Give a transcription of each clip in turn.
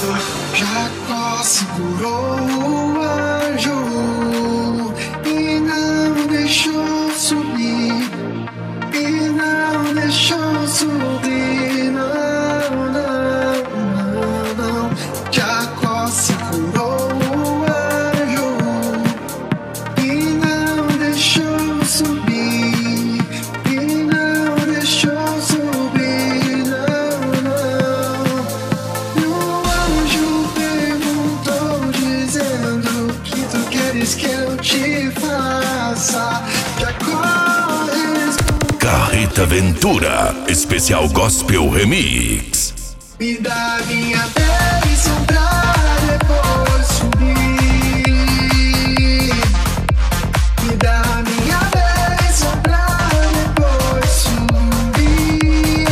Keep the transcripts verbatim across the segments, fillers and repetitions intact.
Jacó segurou o anjo e não deixou subir, e não deixou subir, não, não, não, não. Jacó segurou o anjo e não deixou subir, e não deixou subir, não, não. E o anjo perguntou dizendo: que tu queres que eu te faça? Jacó respondeu: Carreta Ventura, especial Gospel Remix. me dá minha bênção pra depois subir. Me dá minha bênção pra depois subir.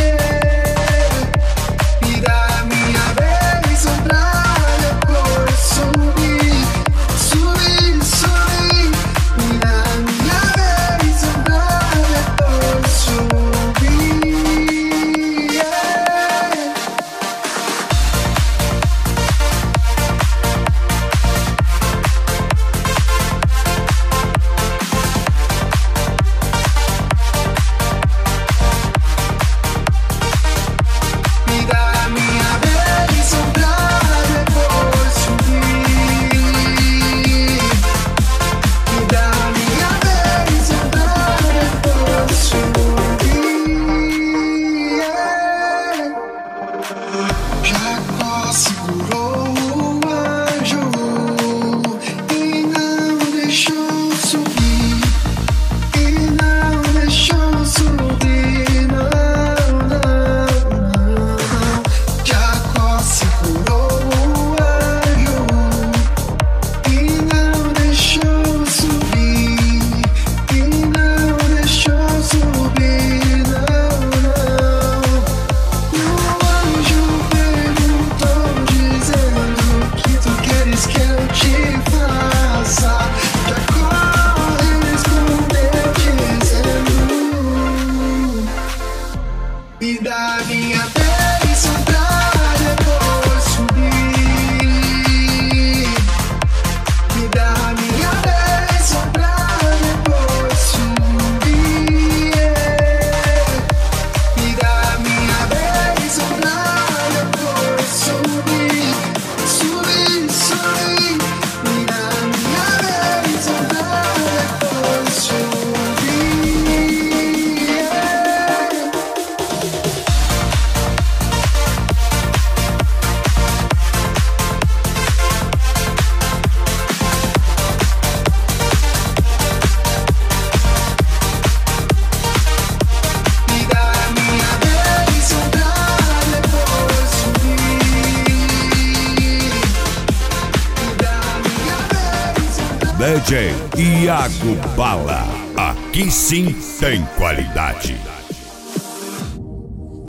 Me dá minha bênção pra depois subir. Subir, subir. Me dá minha bênção pra depois subir. Me dá minha bênção pra depois subir. Me dá minha bênção pra depois subir. Jacó segurou o anjo e não deixou subir, e não deixou subir, não, não, não. Jacó segurou o anjo e não deixou subir, e não deixou subir, não, não. E o anjo perguntou dizendo: que tu queres que eu te faça? Jacó respondeu dizendo: me dá minha bênção pra depois subir. Me dá minha bênção pra depois subir. Me dá minha bênção pra depois subir. Subir, subir. Me dá minha bênção pra depois subir. Me dá minha bênção pra depois subir. Me dá minha bênção pra D J Iago Bala, aqui sim tem qualidade.